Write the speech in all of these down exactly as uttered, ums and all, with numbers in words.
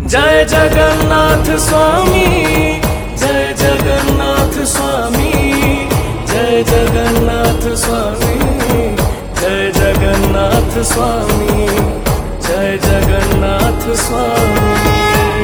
जय जगन्नाथ स्वामी, जय जगन्नाथ स्वामी, जय जगन्नाथ स्वामी, जय जगन्नाथ स्वामी, जय जगन्नाथ स्वामी।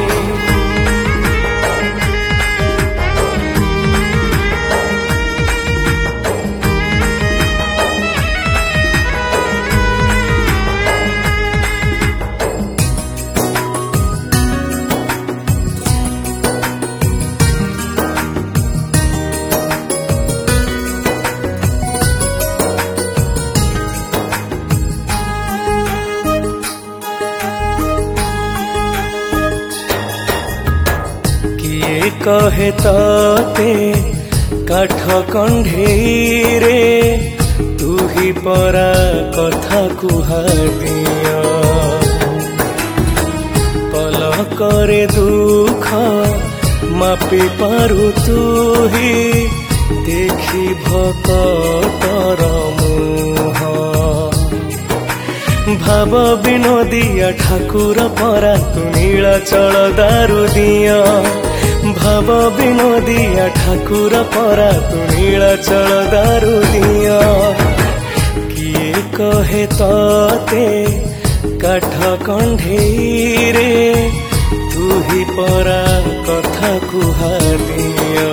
कहे ताते काठ कंढेई रे तू ही परा कथा कुहा दिया पलकरे दुख मापी पारु तू ही देखी भक्तर मुह भाव विनोदिया ठाकुर परा तू नीलाचल दारु दिया भाव विनोदिया ठाकुर परा तू नीलाचल दारु दिया किए कहे ताते काठ कंढेई रे तू ही परा कथा कुहा दिया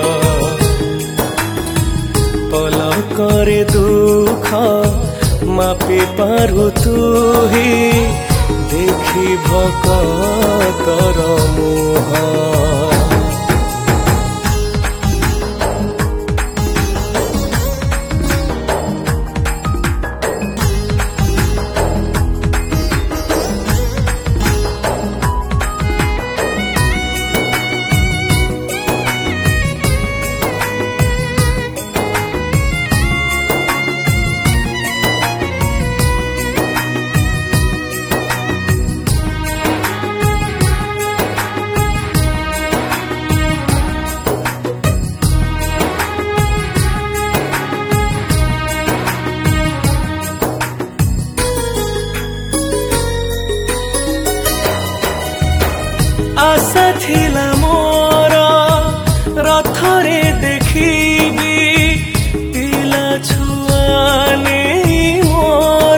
पलकरे दुख मापी पारु तू ही देखी भक्तर मुह आशा थिला मोर रथरे देखिबी पिला छुआ नहीं मोर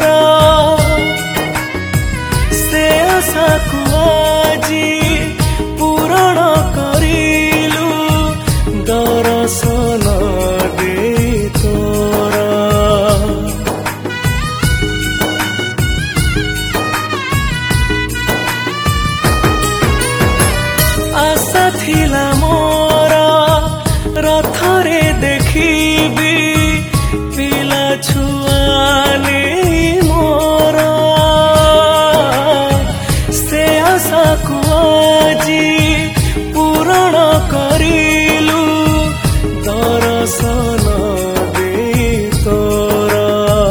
से आशा को आजी पूरण करिलु दर्शन दे तोरा आशा थिला मोर रथरे देखिबी पिला छुआ नहीं मोर से आशा को आजी पूरण करिलु दर्शन दे तोरा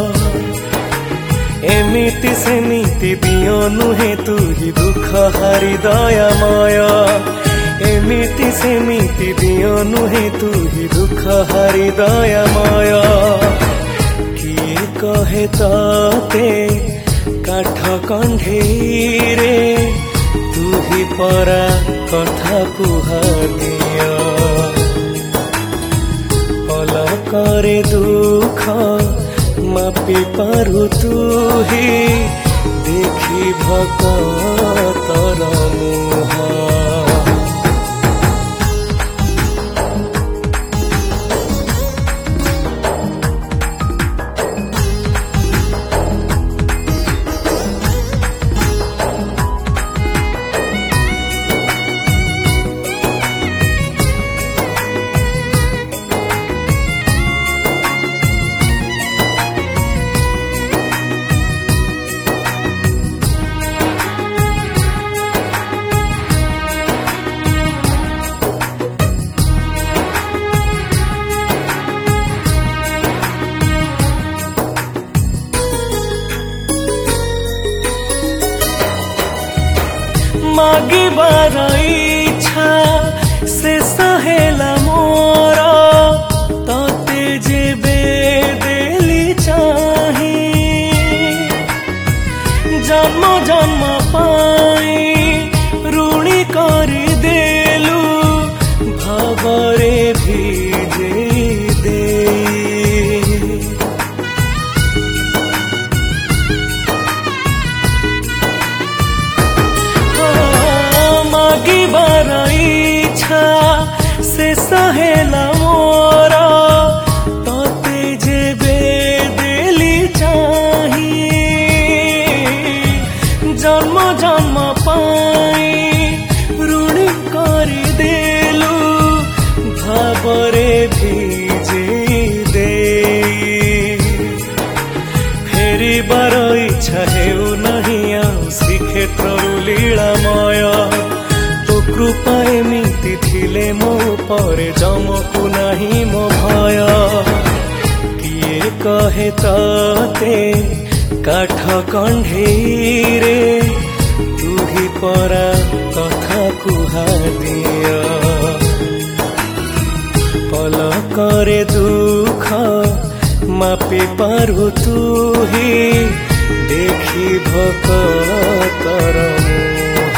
एमिति सेमिति दियो नुहे तू ही दुख हारी दयामय एमिति सेमिति दियो नुहे तू ही दुख हारी दयामय किए कहे ताते काठ कंढेई रे तू ही परा कथा कुहा दिया पलकरे दुख मापी पारु तू ही देखी भक्तर मुह मागिबार इच्छा शेष हेला मोर तते जेबे देली चाही जन्म जन्म पाई ऋणी परे जमकु नाही मो भय किए कहे तते काठ कंढेई रे तू ही परा कथा कुहा दिया पलकरे दुख मापे पारु तू ही देखी भक्तर मुह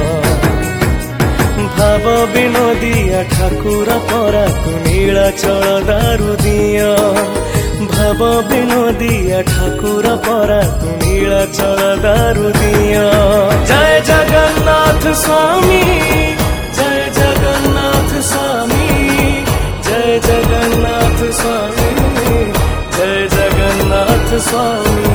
भाव विनोदिया ठाकुर परा तू नीलाचल दारु दिया भाव विनोदिया ठाकुर परा तू नीलाचल दारु दिया जय जगन्नाथ स्वामी जय जगन्नाथ स्वामी जय जगन्नाथ स्वामी जय जगन्नाथ स्वामी।